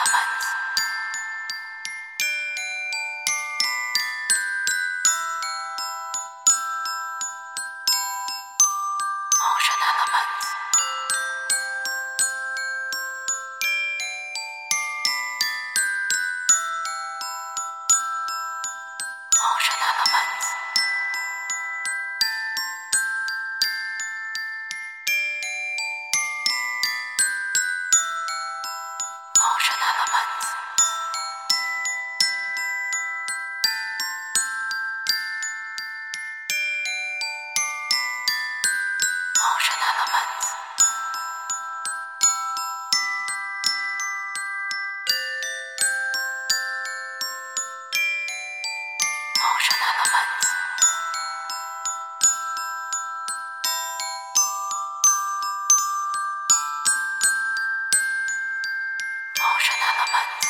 elements. Motion elements. Motion elements. Motion elements. Motion elements. Motion elements. Motion elements.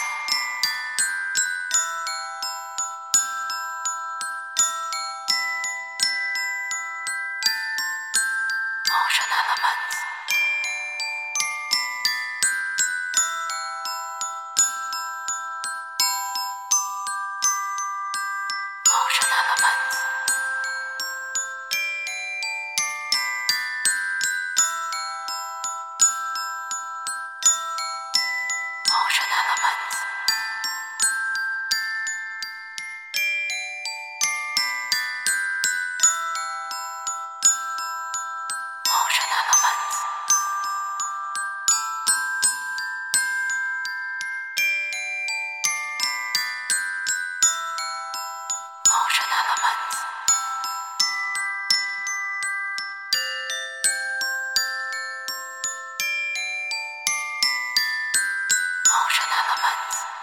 Motion elements. Motion elements. Motion elements. Motion elements. Motion elements. Motion elements.